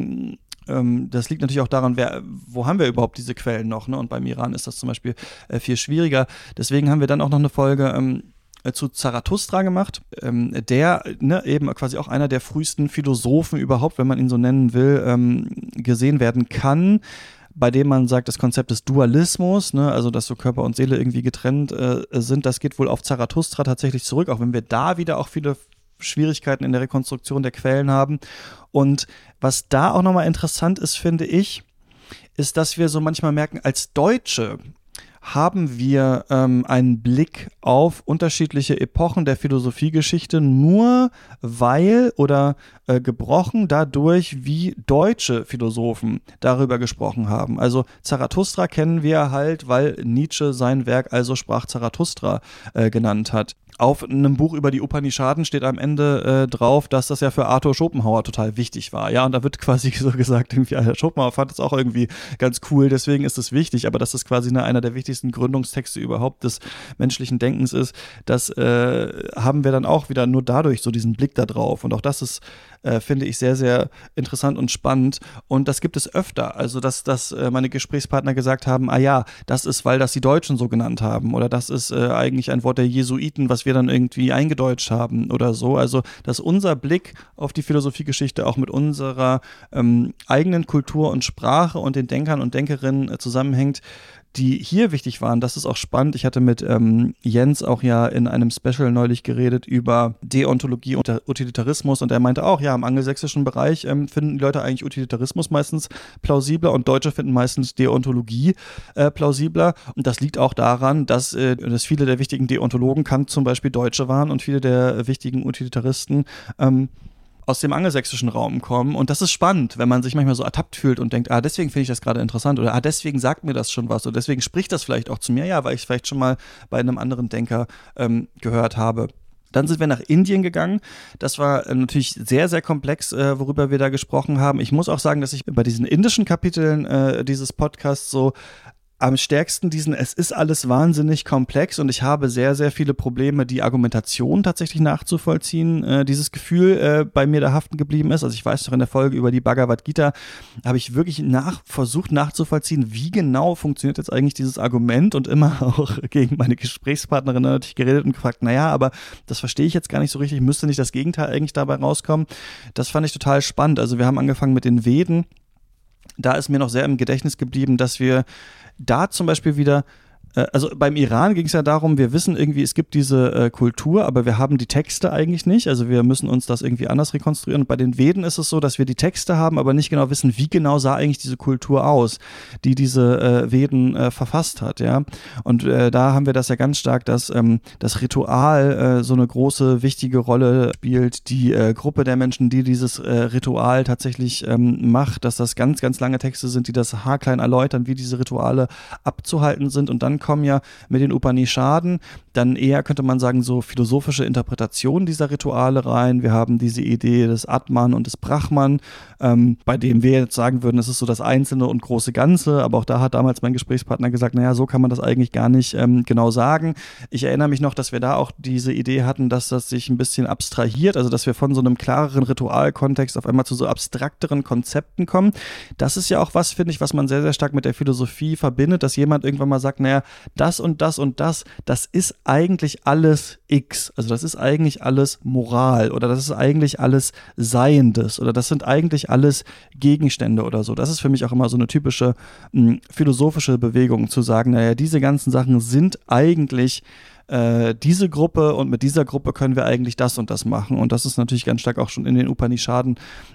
Das liegt natürlich auch daran, wo haben wir überhaupt diese Quellen noch, ne? Und beim Iran ist das zum Beispiel viel schwieriger. Deswegen haben wir dann auch noch eine Folge zu Zarathustra gemacht, der eben quasi auch einer der frühesten Philosophen überhaupt, wenn man ihn so nennen will, gesehen werden kann, bei dem man sagt, das Konzept des Dualismus, ne, also dass so Körper und Seele irgendwie getrennt sind, das geht wohl auf Zarathustra tatsächlich zurück, auch wenn wir da wieder auch viele Schwierigkeiten in der Rekonstruktion der Quellen haben. Und was da auch nochmal interessant ist, finde ich, ist, dass wir so manchmal merken, als Deutsche haben wir einen Blick auf unterschiedliche Epochen der Philosophiegeschichte nur weil oder gebrochen dadurch, wie deutsche Philosophen darüber gesprochen haben. Also Zarathustra kennen wir halt, weil Nietzsche sein Werk Also sprach Zarathustra genannt hat. Auf einem Buch über die Upanishaden steht am Ende drauf, dass das ja für Arthur Schopenhauer total wichtig war. Ja, und da wird quasi so gesagt, irgendwie, Schopenhauer fand das auch irgendwie ganz cool, deswegen ist es wichtig, aber dass das quasi einer der wichtigsten Gründungstexte überhaupt des menschlichen Denkens ist, das haben wir dann auch wieder nur dadurch so diesen Blick da drauf. Und auch das ist, finde ich, sehr, sehr interessant und spannend. Und das gibt es öfter. Also, dass meine Gesprächspartner gesagt haben, ja, das ist, weil das die Deutschen so genannt haben. Oder das ist eigentlich ein Wort der Jesuiten, was wir dann irgendwie eingedeutscht haben oder so. Also, dass unser Blick auf die Philosophiegeschichte auch mit unserer eigenen Kultur und Sprache und den Denkern und Denkerinnen zusammenhängt, die hier wichtig waren. Das ist auch spannend. Ich hatte mit Jens auch ja in einem Special neulich geredet über Deontologie und Utilitarismus, und er meinte auch, ja, im angelsächsischen Bereich finden die Leute eigentlich Utilitarismus meistens plausibler und Deutsche finden meistens Deontologie plausibler, und das liegt auch daran, dass viele der wichtigen Deontologen Kant zum Beispiel Deutsche waren und viele der wichtigen Utilitaristen aus dem angelsächsischen Raum kommen. Und das ist spannend, wenn man sich manchmal so ertappt fühlt und denkt, deswegen finde ich das gerade interessant, oder deswegen sagt mir das schon was, oder deswegen spricht das vielleicht auch zu mir, ja, weil ich es vielleicht schon mal bei einem anderen Denker gehört habe. Dann sind wir nach Indien gegangen. Das war natürlich sehr, sehr komplex, worüber wir da gesprochen haben. Ich muss auch sagen, dass ich bei diesen indischen Kapiteln dieses Podcasts so am stärksten es ist alles wahnsinnig komplex und ich habe sehr, sehr viele Probleme, die Argumentation tatsächlich nachzuvollziehen. Dieses Gefühl bei mir da haften geblieben ist. Also ich weiß noch, in der Folge über die Bhagavad Gita habe ich wirklich versucht nachzuvollziehen, wie genau funktioniert jetzt eigentlich dieses Argument, und immer auch gegen meine Gesprächspartnerin natürlich geredet und gefragt, naja, aber das verstehe ich jetzt gar nicht so richtig, müsste nicht das Gegenteil eigentlich dabei rauskommen? Das fand ich total spannend. Also wir haben angefangen mit den Veden. Da ist mir noch sehr im Gedächtnis geblieben, dass wir da zum Beispiel wieder, also beim Iran ging es ja darum, wir wissen irgendwie, es gibt diese Kultur, aber wir haben die Texte eigentlich nicht, also wir müssen uns das irgendwie anders rekonstruieren. Und bei den Veden ist es so, dass wir die Texte haben, aber nicht genau wissen, wie genau sah eigentlich diese Kultur aus, die diese Veden verfasst hat, ja. Und da haben wir das ja ganz stark, dass das Ritual so eine große, wichtige Rolle spielt, die Gruppe der Menschen, die dieses Ritual tatsächlich macht, dass das ganz, ganz lange Texte sind, die das haarklein erläutern, wie diese Rituale abzuhalten sind. Und dann kommen ja mit den Upanishaden dann eher, könnte man sagen, so philosophische Interpretationen dieser Rituale rein. Wir haben diese Idee des Atman und des Brahman, bei dem wir jetzt sagen würden, es ist so das Einzelne und große Ganze, aber auch da hat damals mein Gesprächspartner gesagt, naja, so kann man das eigentlich gar nicht genau sagen. Ich erinnere mich noch, dass wir da auch diese Idee hatten, dass das sich ein bisschen abstrahiert, also dass wir von so einem klareren Ritualkontext auf einmal zu so abstrakteren Konzepten kommen. Das ist ja auch was, finde ich, was man sehr, sehr stark mit der Philosophie verbindet, dass jemand irgendwann mal sagt, naja, das und das und das ist eigentlich alles X. Also das ist eigentlich alles Moral oder das ist eigentlich alles Seiendes oder das sind eigentlich alles Gegenstände oder so. Das ist für mich auch immer so eine typische philosophische Bewegung, zu sagen, naja, diese ganzen Sachen sind eigentlich diese Gruppe und mit dieser Gruppe können wir eigentlich das und das machen. Und das ist natürlich ganz stark auch schon in den Upanishaden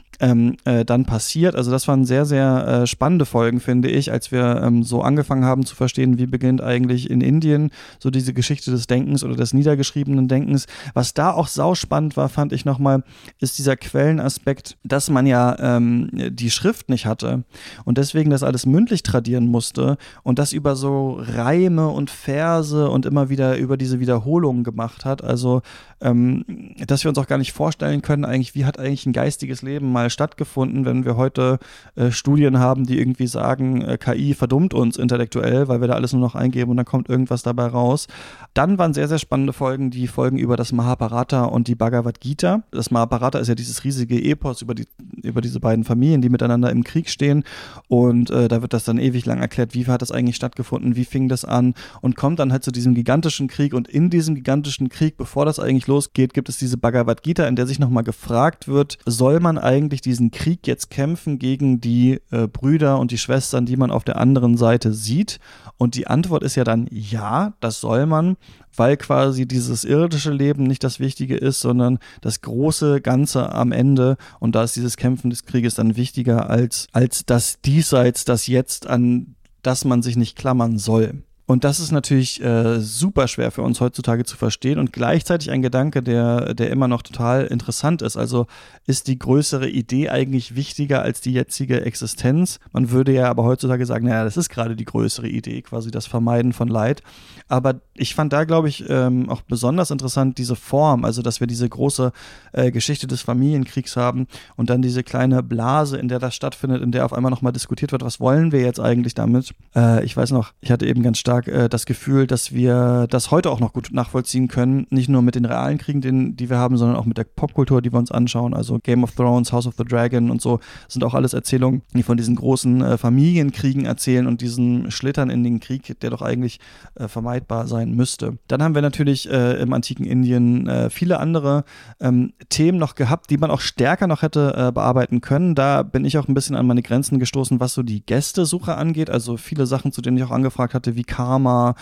dann passiert. Also das waren sehr, sehr spannende Folgen, finde ich, als wir so angefangen haben zu verstehen, wie beginnt eigentlich in Indien so diese Geschichte des Denkens oder des niedergeschriebenen Denkens. Was da auch sauspannend war, fand ich nochmal, ist dieser Quellenaspekt, dass man ja die Schrift nicht hatte und deswegen das alles mündlich tradieren musste und das über so Reime und Verse und immer wieder über diese Wiederholungen gemacht hat. Also dass wir uns auch gar nicht vorstellen können, eigentlich, wie hat eigentlich ein geistiges Leben mal stattgefunden, wenn wir heute Studien haben, die irgendwie sagen, KI verdummt uns intellektuell, weil wir da alles nur noch eingeben und dann kommt irgendwas dabei raus. Dann waren sehr, sehr spannende Folgen, die Folgen über das Mahabharata und die Bhagavad Gita. Das Mahabharata ist ja dieses riesige Epos über diese beiden Familien, die miteinander im Krieg stehen, und da wird das dann ewig lang erklärt, wie hat das eigentlich stattgefunden, wie fing das an, und kommt dann halt zu diesem gigantischen Krieg, und in diesem gigantischen Krieg, bevor das eigentlich losgeht, gibt es diese Bhagavad Gita, in der sich nochmal gefragt wird, soll man eigentlich diesen Krieg jetzt kämpfen gegen die Brüder und die Schwestern, die man auf der anderen Seite sieht? Und die Antwort ist ja dann, ja, das soll man, weil quasi dieses irdische Leben nicht das Wichtige ist, sondern das große Ganze am Ende, und da ist dieses Kämpfen des Krieges dann wichtiger als das Diesseits, das Jetzt, an das man sich nicht klammern soll. Und das ist natürlich super schwer für uns heutzutage zu verstehen und gleichzeitig ein Gedanke, der immer noch total interessant ist. Also ist die größere Idee eigentlich wichtiger als die jetzige Existenz? Man würde ja aber heutzutage sagen, naja, das ist gerade die größere Idee, quasi das Vermeiden von Leid. Aber ich fand da, glaube ich, auch besonders interessant diese Form, also dass wir diese große Geschichte des Familienkriegs haben und dann diese kleine Blase, in der das stattfindet, in der auf einmal nochmal diskutiert wird, was wollen wir jetzt eigentlich damit? Ich weiß noch, ich hatte eben ganz stark das Gefühl, dass wir das heute auch noch gut nachvollziehen können, nicht nur mit den realen Kriegen, die wir haben, sondern auch mit der Popkultur, die wir uns anschauen, also Game of Thrones, House of the Dragon und so, sind auch alles Erzählungen, die von diesen großen Familienkriegen erzählen und diesen Schlittern in den Krieg, der doch eigentlich vermeidbar sein müsste. Dann haben wir natürlich im antiken Indien viele andere Themen noch gehabt, die man auch stärker noch hätte bearbeiten können. Da bin ich auch ein bisschen an meine Grenzen gestoßen, was so die Gästesuche angeht, also viele Sachen, zu denen ich auch angefragt hatte, wie Karma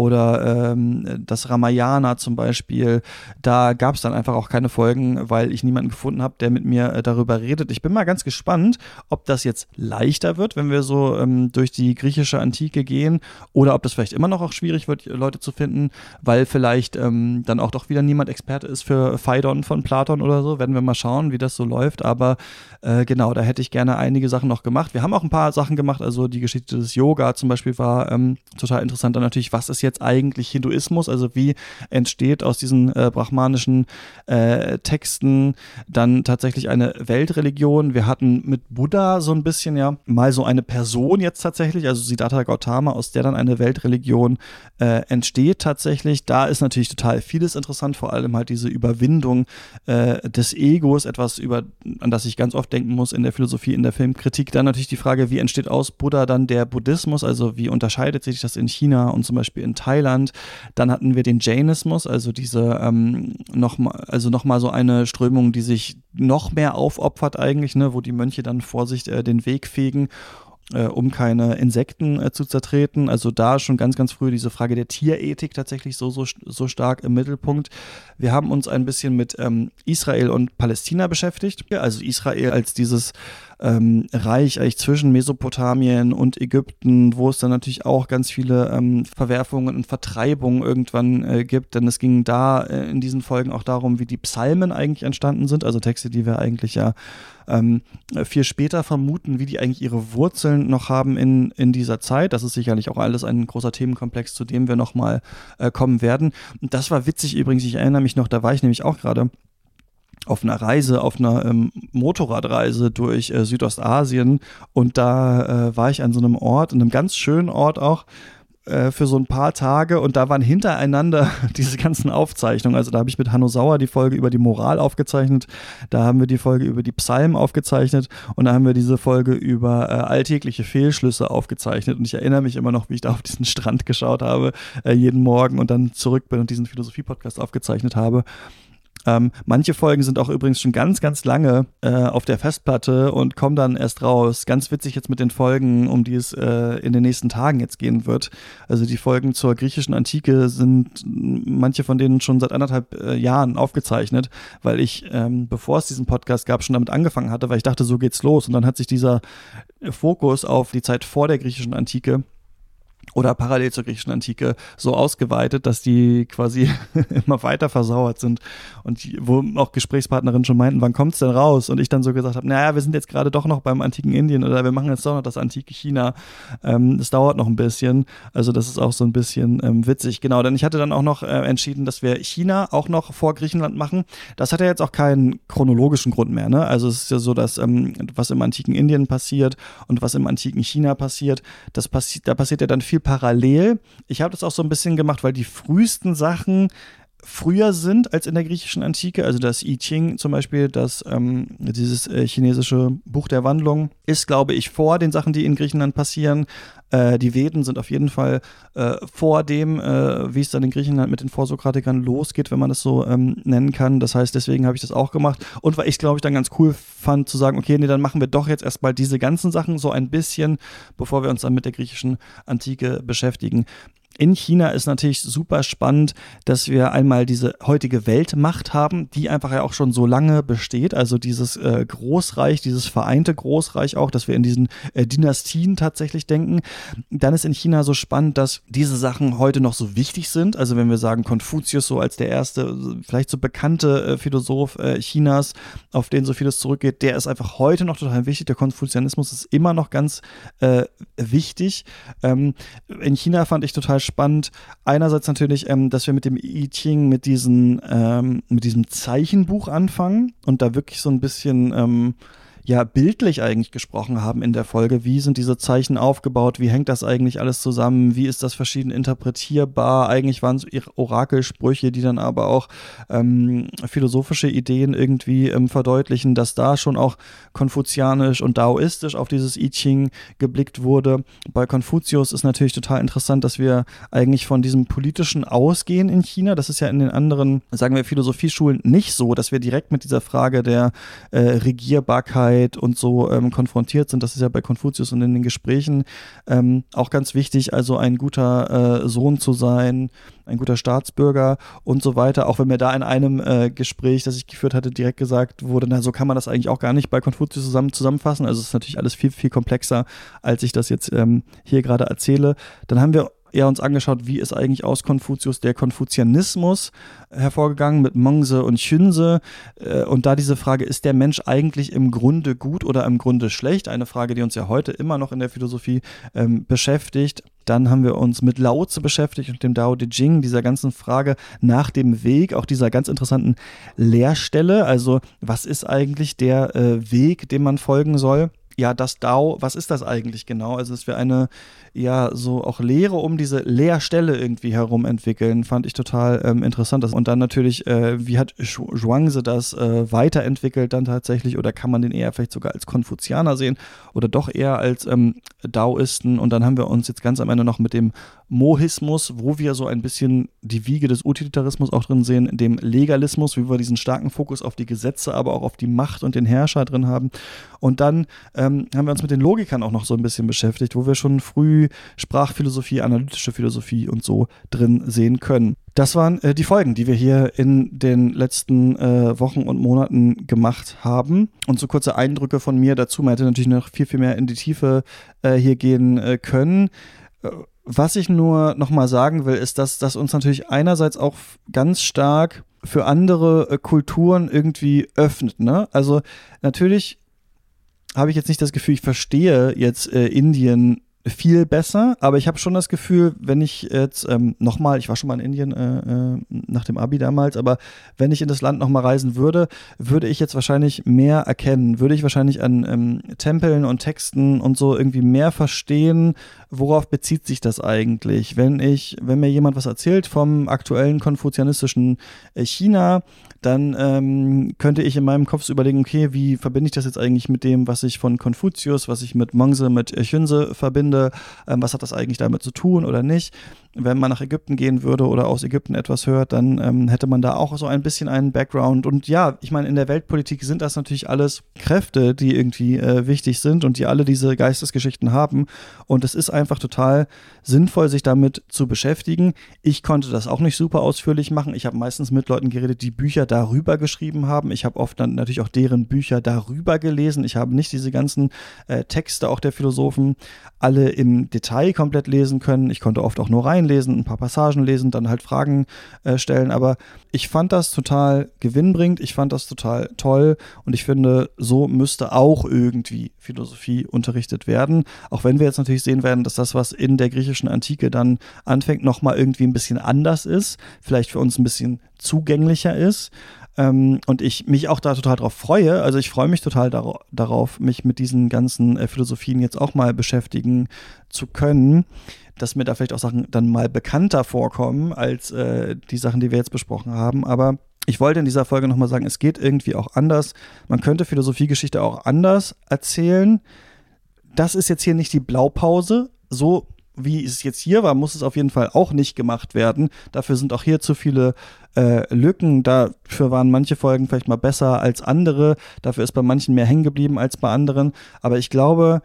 oder das Ramayana zum Beispiel. Da gab es dann einfach auch keine Folgen, weil ich niemanden gefunden habe, der mit mir darüber redet. Ich bin mal ganz gespannt, ob das jetzt leichter wird, wenn wir so durch die griechische Antike gehen, oder ob das vielleicht immer noch auch schwierig wird, Leute zu finden, weil vielleicht dann auch doch wieder niemand Experte ist für Phaidon von Platon oder so. Werden wir mal schauen, wie das so läuft. Aber genau, da hätte ich gerne einige Sachen noch gemacht. Wir haben auch ein paar Sachen gemacht. Also die Geschichte des Yoga zum Beispiel war total interessant. Dann natürlich, was ist jetzt eigentlich Hinduismus? Also wie entsteht aus diesen brahmanischen Texten dann tatsächlich eine Weltreligion? Wir hatten mit Buddha so ein bisschen ja mal so eine Person jetzt tatsächlich, also Siddhartha Gautama, aus der dann eine Weltreligion entsteht tatsächlich. Da ist natürlich total vieles interessant, vor allem halt diese Überwindung des Egos, etwas, an das ich ganz oft denken muss in der Philosophie, in der Filmkritik. Dann natürlich die Frage, wie entsteht aus Buddha dann der Buddhismus, also wie unterscheidet sich das in China und zum Beispiel in Thailand. Dann hatten wir den Jainismus, also diese nochmal so eine Strömung, die sich noch mehr aufopfert eigentlich, ne, wo die Mönche dann vor sich den Weg fegen, um keine Insekten zu zertreten. Also da schon ganz, ganz früh diese Frage der Tierethik tatsächlich so stark im Mittelpunkt. Wir haben uns ein bisschen mit Israel und Palästina beschäftigt. Also Israel als dieses Reich eigentlich zwischen Mesopotamien und Ägypten, wo es dann natürlich auch ganz viele Verwerfungen und Vertreibungen irgendwann gibt, denn es ging da in diesen Folgen auch darum, wie die Psalmen eigentlich entstanden sind, also Texte, die wir eigentlich ja viel später vermuten, wie die eigentlich ihre Wurzeln noch haben in dieser Zeit. Das ist sicherlich auch alles ein großer Themenkomplex, zu dem wir nochmal kommen werden. Und das war witzig übrigens, ich erinnere mich noch, da war ich nämlich auch gerade auf einer Reise, auf einer Motorradreise durch Südostasien und da war ich an so einem Ort, in einem ganz schönen Ort auch, für so ein paar Tage und da waren hintereinander diese ganzen Aufzeichnungen. Also da habe ich mit Hanno Sauer die Folge über die Moral aufgezeichnet, da haben wir die Folge über die Psalmen aufgezeichnet und da haben wir diese Folge über alltägliche Fehlschlüsse aufgezeichnet und ich erinnere mich immer noch, wie ich da auf diesen Strand geschaut habe, jeden Morgen und dann zurück bin und diesen Philosophie-Podcast aufgezeichnet habe. Manche Folgen sind auch übrigens schon ganz, ganz lange auf der Festplatte und kommen dann erst raus. Ganz witzig jetzt mit den Folgen, um die es in den nächsten Tagen jetzt gehen wird. Also die Folgen zur griechischen Antike sind manche von denen schon seit 1,5 Jahren aufgezeichnet, weil ich, bevor es diesen Podcast gab, schon damit angefangen hatte, weil ich dachte, so geht's los. Und dann hat sich dieser Fokus auf die Zeit vor der griechischen Antike oder parallel zur griechischen Antike so ausgeweitet, dass die quasi immer weiter versauert sind und wo auch Gesprächspartnerinnen schon meinten, wann kommt's denn raus? Und ich dann so gesagt habe, naja, wir sind jetzt gerade doch noch beim antiken Indien oder wir machen jetzt doch noch das antike China. Das dauert noch ein bisschen. Also das ist auch so ein bisschen witzig. Genau, denn ich hatte dann auch noch entschieden, dass wir China auch noch vor Griechenland machen. Das hat ja jetzt auch keinen chronologischen Grund mehr, ne? Also es ist ja so, dass was im antiken Indien passiert und was im antiken China passiert, da passiert ja dann viel parallel. Ich habe das auch so ein bisschen gemacht, weil die frühesten Sachen früher sind als in der griechischen Antike. Also das I Ching zum Beispiel, dieses chinesische Buch der Wandlung, ist, glaube ich, vor den Sachen, die in Griechenland passieren. Die Veden sind auf jeden Fall vor dem, wie es dann in Griechenland mit den Vorsokratikern losgeht, wenn man das so nennen kann. Das heißt, deswegen habe ich das auch gemacht. Und weil ich, glaube ich, dann ganz cool fand zu sagen, okay, nee, dann machen wir doch jetzt erstmal diese ganzen Sachen so ein bisschen, bevor wir uns dann mit der griechischen Antike beschäftigen. In China ist natürlich super spannend, dass wir einmal diese heutige Weltmacht haben, die einfach ja auch schon so lange besteht, also dieses Großreich, dieses vereinte Großreich auch, dass wir in diesen Dynastien tatsächlich denken. Dann ist in China so spannend, dass diese Sachen heute noch so wichtig sind, also wenn wir sagen Konfuzius so als der erste, vielleicht so bekannte Philosoph Chinas, auf den so vieles zurückgeht, der ist einfach heute noch total wichtig, der Konfuzianismus ist immer noch ganz wichtig. In China fand ich total spannend. Einerseits natürlich, dass wir mit dem I Ching, mit diesem Zeichenbuch anfangen und da wirklich so ein bisschen bildlich eigentlich gesprochen haben in der Folge. Wie sind diese Zeichen aufgebaut? Wie hängt das eigentlich alles zusammen? Wie ist das verschieden interpretierbar? Eigentlich waren es Orakelsprüche, die dann aber auch philosophische Ideen irgendwie verdeutlichen, dass da schon auch konfuzianisch und daoistisch auf dieses I Ching geblickt wurde. Bei Konfuzius ist natürlich total interessant, dass wir eigentlich von diesem Politischen ausgehen in China. Das ist ja in den anderen, sagen wir, Philosophieschulen nicht so, dass wir direkt mit dieser Frage der Regierbarkeit und so konfrontiert sind. Das ist ja bei Konfuzius und in den Gesprächen auch ganz wichtig, also ein guter Sohn zu sein, ein guter Staatsbürger und so weiter. Auch wenn mir da in einem Gespräch, das ich geführt hatte, direkt gesagt wurde, na, so kann man das eigentlich auch gar nicht bei Konfuzius zusammenfassen. Also es ist natürlich alles viel, viel komplexer, als ich das jetzt hier gerade erzähle. Dann haben wir eher uns angeschaut, wie ist eigentlich aus Konfuzius der Konfuzianismus hervorgegangen mit Mengzi und Xunzi. Und da diese Frage, ist der Mensch eigentlich im Grunde gut oder im Grunde schlecht? Eine Frage, die uns ja heute immer noch in der Philosophie beschäftigt. Dann haben wir uns mit Lao Tzu beschäftigt und dem Dao De Jing, dieser ganzen Frage nach dem Weg, auch dieser ganz interessanten Lehrstelle. Also was ist eigentlich der Weg, dem man folgen soll? Ja, das Dao, was ist das eigentlich genau? Also, dass wir eine, ja, so auch Lehre um diese Lehrstelle irgendwie herum entwickeln, fand ich total interessant. Und dann natürlich, wie hat Zhuangzi das weiterentwickelt dann tatsächlich, oder kann man den eher vielleicht sogar als Konfuzianer sehen oder doch eher als Daoisten? Und dann haben wir uns jetzt ganz am Ende noch mit dem Mohismus, wo wir so ein bisschen die Wiege des Utilitarismus auch drin sehen, dem Legalismus, wie wir diesen starken Fokus auf die Gesetze, aber auch auf die Macht und den Herrscher drin haben. Und dann haben wir uns mit den Logikern auch noch so ein bisschen beschäftigt, wo wir schon früh Sprachphilosophie, analytische Philosophie und so drin sehen können. Das waren die Folgen, die wir hier in den letzten Wochen und Monaten gemacht haben. Und so kurze Eindrücke von mir dazu. Man hätte natürlich noch viel, viel mehr in die Tiefe hier gehen können. Was ich nur nochmal sagen will, ist, dass das uns natürlich einerseits auch ganz stark für andere Kulturen irgendwie öffnet, ne? Also natürlich habe ich jetzt nicht das Gefühl, ich verstehe jetzt Indien viel besser, aber ich habe schon das Gefühl, wenn ich jetzt nochmal, ich war schon mal in Indien nach dem Abi damals, aber wenn ich in das Land nochmal reisen würde, würde ich jetzt wahrscheinlich mehr erkennen, würde ich wahrscheinlich an Tempeln und Texten und so irgendwie mehr verstehen, worauf bezieht sich das eigentlich? Wenn mir jemand was erzählt vom aktuellen konfuzianistischen China, dann könnte ich in meinem Kopf so überlegen, okay, wie verbinde ich das jetzt eigentlich mit dem, was ich von Konfuzius, was ich mit Mengzi, mit Xunzi verbinde, was hat das eigentlich damit zu tun oder nicht? Wenn man nach Ägypten gehen würde oder aus Ägypten etwas hört, dann hätte man da auch so ein bisschen einen Background. Und ja, ich meine, in der Weltpolitik sind das natürlich alles Kräfte, die irgendwie wichtig sind und die alle diese Geistesgeschichten haben. Und es ist einfach total sinnvoll, sich damit zu beschäftigen. Ich konnte das auch nicht super ausführlich machen. Ich habe meistens mit Leuten geredet, die Bücher darüber geschrieben haben. Ich habe oft dann natürlich auch deren Bücher darüber gelesen. Ich habe nicht diese ganzen Texte auch der Philosophen alle im Detail komplett lesen können. Ich konnte oft auch nur reinlesen, ein paar Passagen lesen, dann halt Fragen stellen. Aber ich fand das total gewinnbringend. Ich fand das total toll. Und ich finde, so müsste auch irgendwie Philosophie unterrichtet werden. Auch wenn wir jetzt natürlich sehen werden, dass das, was in der griechischen Antike dann anfängt, nochmal irgendwie ein bisschen anders ist. Vielleicht für uns ein bisschen zugänglicher ist. Und ich mich auch da total drauf freue. Also ich freue mich total darauf, mich mit diesen ganzen Philosophien jetzt auch mal beschäftigen zu können, dass mir da vielleicht auch Sachen dann mal bekannter vorkommen als die Sachen, die wir jetzt besprochen haben. Aber ich wollte in dieser Folge nochmal sagen, es geht irgendwie auch anders. Man könnte Philosophiegeschichte auch anders erzählen. Das ist jetzt hier nicht die Blaupause. So wie es jetzt hier war, muss es auf jeden Fall auch nicht gemacht werden. Dafür sind auch hier zu viele Lücken. Dafür waren manche Folgen vielleicht mal besser als andere. Dafür ist bei manchen mehr hängen geblieben als bei anderen. Aber ich glaube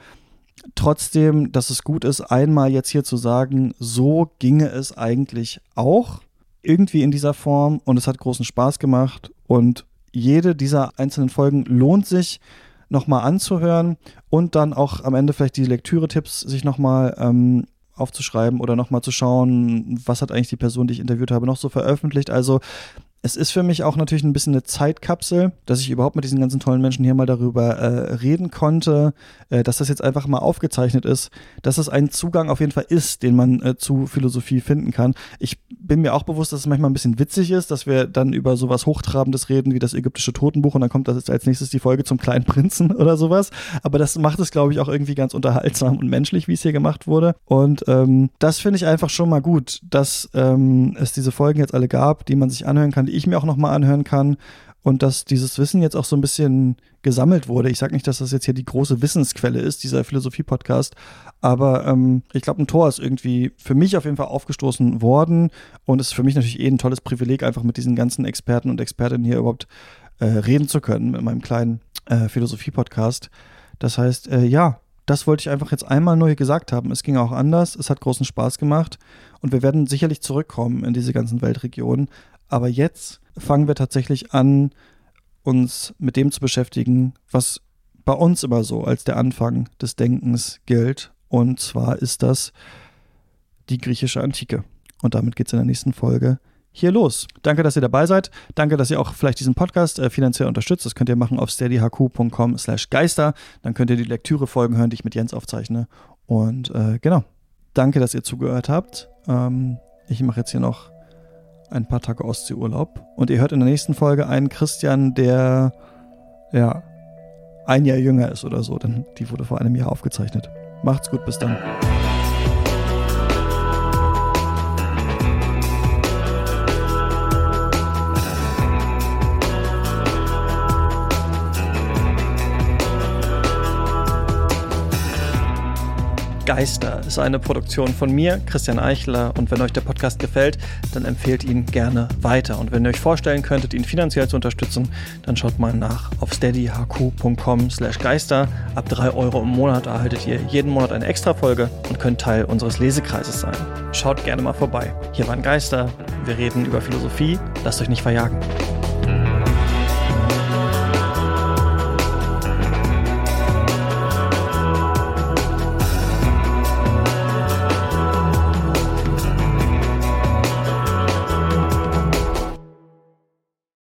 trotzdem, dass es gut ist, einmal jetzt hier zu sagen, so ginge es eigentlich auch irgendwie in dieser Form. Und es hat großen Spaß gemacht. Und jede dieser einzelnen Folgen lohnt sich nochmal anzuhören und dann auch am Ende vielleicht die Lektüre-Tipps sich nochmal aufzuschreiben oder nochmal zu schauen, was hat eigentlich die Person, die ich interviewt habe, noch so veröffentlicht. Also es ist für mich auch natürlich ein bisschen eine Zeitkapsel, dass ich überhaupt mit diesen ganzen tollen Menschen hier mal darüber reden konnte, dass das jetzt einfach mal aufgezeichnet ist, dass es ein Zugang auf jeden Fall ist, den man zu Philosophie finden kann. Ich bin mir auch bewusst, dass es manchmal ein bisschen witzig ist, dass wir dann über sowas Hochtrabendes reden wie das ägyptische Totenbuch und dann kommt das jetzt als nächstes die Folge zum kleinen Prinzen oder sowas. Aber das macht es, glaube ich, auch irgendwie ganz unterhaltsam und menschlich, wie es hier gemacht wurde. Und das finde ich einfach schon mal gut, dass es diese Folgen jetzt alle gab, die man sich anhören kann, die ich mir auch nochmal anhören kann und dass dieses Wissen jetzt auch so ein bisschen gesammelt wurde. Ich sage nicht, dass das jetzt hier die große Wissensquelle ist, dieser Philosophie-Podcast, aber ich glaube, ein Tor ist irgendwie für mich auf jeden Fall aufgestoßen worden und es ist für mich natürlich ein tolles Privileg, einfach mit diesen ganzen Experten und Expertinnen hier überhaupt reden zu können mit meinem kleinen Philosophie-Podcast. Das heißt, ja, das wollte ich einfach jetzt einmal nur hier gesagt haben. Es ging auch anders, es hat großen Spaß gemacht und wir werden sicherlich zurückkommen in diese ganzen Weltregionen. Aber jetzt fangen wir tatsächlich an, uns mit dem zu beschäftigen, was bei uns immer so als der Anfang des Denkens gilt. Und zwar ist das die griechische Antike. Und damit geht's in der nächsten Folge hier los. Danke, dass ihr dabei seid. Danke, dass ihr auch vielleicht diesen Podcast finanziell unterstützt. Das könnt ihr machen auf steadyhq.com/geister. Dann könnt ihr die Lektüre-Folgen hören, die ich mit Jens aufzeichne. Und genau. Danke, dass ihr zugehört habt. Ich mache jetzt hier noch ein paar Tage Ostseeurlaub. Und ihr hört in der nächsten Folge einen Christian, der ein Jahr jünger ist oder so. Denn die wurde vor einem Jahr aufgezeichnet. Macht's gut, bis dann. Geister ist eine Produktion von mir, Christian Eichler, und wenn euch der Podcast gefällt, dann empfehlt ihn gerne weiter. Und wenn ihr euch vorstellen könntet, ihn finanziell zu unterstützen, dann schaut mal nach auf steadyhq.com/geister. Ab 3 Euro im Monat erhaltet ihr jeden Monat eine Extra-Folge und könnt Teil unseres Lesekreises sein. Schaut gerne mal vorbei. Hier waren Geister, wir reden über Philosophie, lasst euch nicht verjagen.